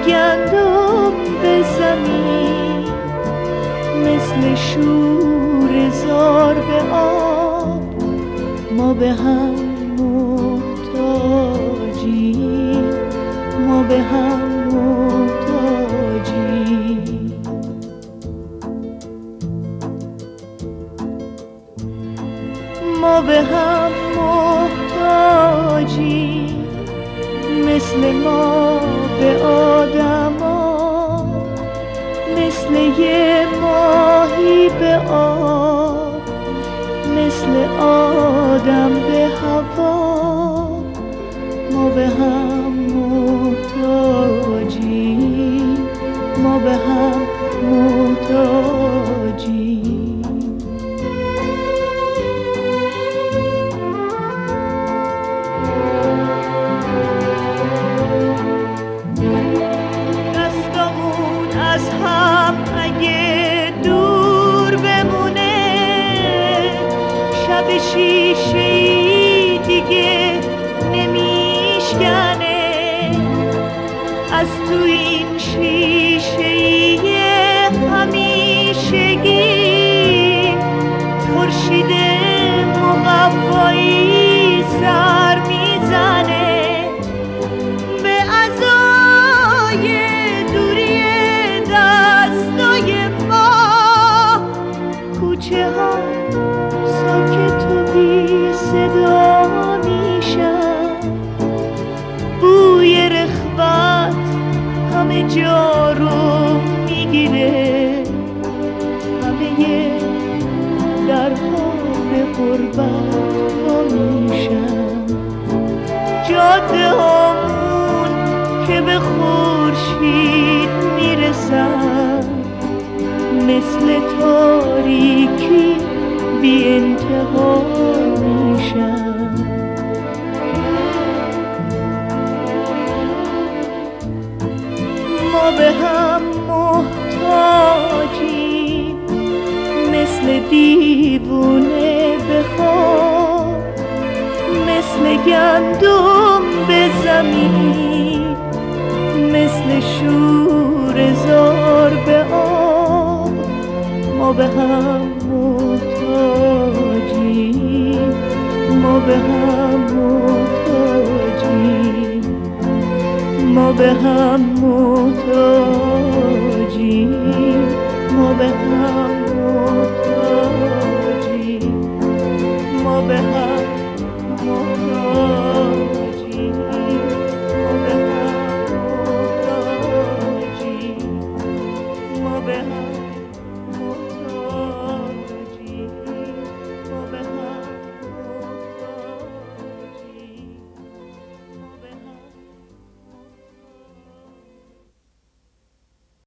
گندم به زمین، مثل شور زار به آب، ما به هم محتاجیم، ما به هم محتاجیم. ما به هم محتاجیم، مثل ما به آدما، مثل یه ماهی به آب، مثل آدم به هوا. ما به هم محتاجیم، ما به هم محتاجیم. دستامون از هم اگه دور بمونه، شب شیشه‌ای دیگه نمیشکنه. از تو این شیشه‌ای همیشگی، خورشید مقوایی سر میزنه به ازای دوری دستای ما. کوچه ها ساکت و بی صدا میشن، بوی رخوت همه جا رو میگیره، همه درها به غربت وا میشن. جاده هامون که به خورشید میرسن، مثل تاریکی بی انتها میشن. ما به هم محتاجیم، مثل دیوونه به خواب، مثل گندم به زمین، مثل شور زار به آب. ما به هم محتاجیم، ما به هم محتاجیم، ما به هم محتاجیم، ما به هم محتاجیم، ما به هم